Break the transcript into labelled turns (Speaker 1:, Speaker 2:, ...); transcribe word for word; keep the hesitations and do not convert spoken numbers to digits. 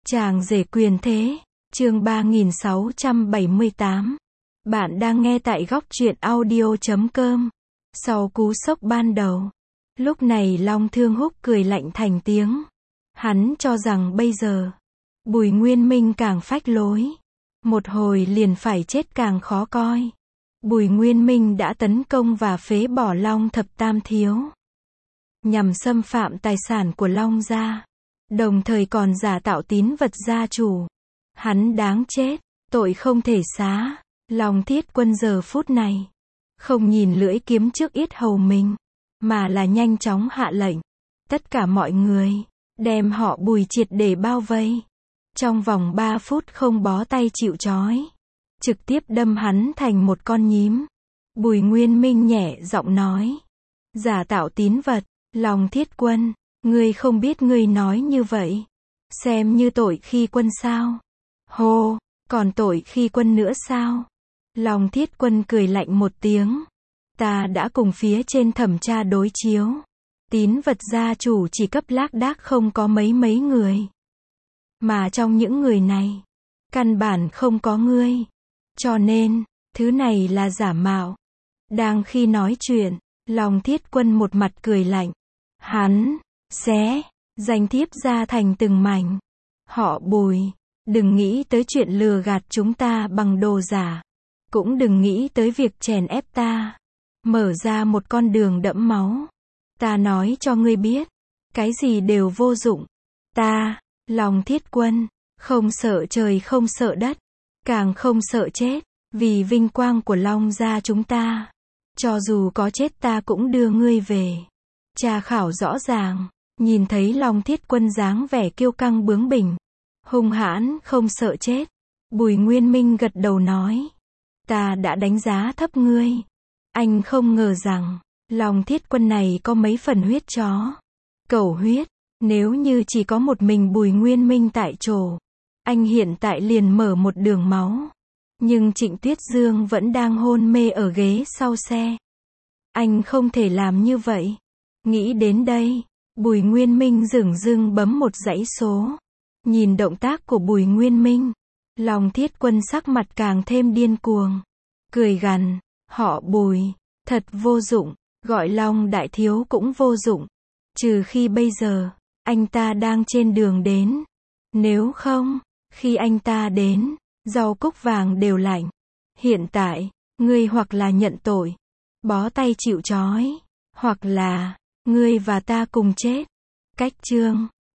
Speaker 1: Chàng rể quyền thế, chương ba nghìn sáu trăm bảy mươi tám. Bạn đang nghe tại góc truyện audio chấm com. Sau cú sốc ban đầu, lúc này Long Thương Húc cười lạnh thành tiếng. Hắn cho rằng bây giờ, Bùi Nguyên Minh càng phách lối, một hồi liền phải chết càng khó coi. Bùi Nguyên Minh đã tấn công và phế bỏ Long Thập Tam Thiếu, nhằm xâm phạm tài sản của Long gia, đồng thời còn giả tạo tín vật gia chủ. Hắn đáng chết, tội không thể xá. Long Thiết Quân giờ phút này, không nhìn lưỡi kiếm trước yết hầu mình, mà là nhanh chóng hạ lệnh. Tất cả mọi người, đem họ Bùi triệt để bao vây. Trong vòng ba phút không bó tay chịu trói. Trực tiếp đâm hắn thành một con nhím. Bùi Nguyên Minh nhẹ giọng nói. Giả tạo tín vật, Long Thiết Quân, ngươi không biết ngươi nói như vậy, xem như tội khi quân sao? Hô, còn tội khi quân nữa sao? Long Thiết Quân cười lạnh một tiếng. Ta đã cùng phía trên thẩm tra đối chiếu. Tín vật gia chủ chỉ cấp lác đác không có mấy mấy người. Mà trong những người này, căn bản không có ngươi. Cho nên, thứ này là giả mạo. Đang khi nói chuyện, Long Thiết Quân một mặt cười lạnh. Hắn, xé, danh thiếp ra thành từng mảnh. Họ Bùi, đừng nghĩ tới chuyện lừa gạt chúng ta bằng đồ giả. Cũng đừng nghĩ tới việc chèn ép ta. Mở ra một con đường đẫm máu. Ta nói cho ngươi biết, cái gì đều vô dụng. Ta, Long Thiết Quân, không sợ trời không sợ đất, càng không sợ chết, vì vinh quang của Long gia chúng ta. Cho dù có chết ta cũng đưa ngươi về. Tra khảo rõ ràng, nhìn thấy Long Thiết Quân dáng vẻ kiêu căng bướng bỉnh, hung hãn không sợ chết. Bùi Nguyên Minh gật đầu nói. Ta đã đánh giá thấp ngươi. Anh không ngờ rằng, Long Thiết Quân này có mấy phần huyết chó. Cẩu huyết, nếu như chỉ có một mình Bùi Nguyên Minh tại chỗ, anh hiện tại liền mở một đường máu. Nhưng Trịnh Tuyết Dương vẫn đang hôn mê ở ghế sau xe. Anh không thể làm như vậy. Nghĩ đến đây, Bùi Nguyên Minh dửng dưng bấm một dãy số. Nhìn động tác của Bùi Nguyên Minh, Long Thiết Quân sắc mặt càng thêm điên cuồng. Cười gằn, họ Bùi, thật vô dụng, gọi Long Đại Thiếu cũng vô dụng. Trừ khi bây giờ, anh ta đang trên đường đến. Nếu không, khi anh ta đến, rau cúc vàng đều lạnh. Hiện tại, ngươi hoặc là nhận tội, bó tay chịu trói, hoặc là, ngươi và ta cùng chết. Cách chương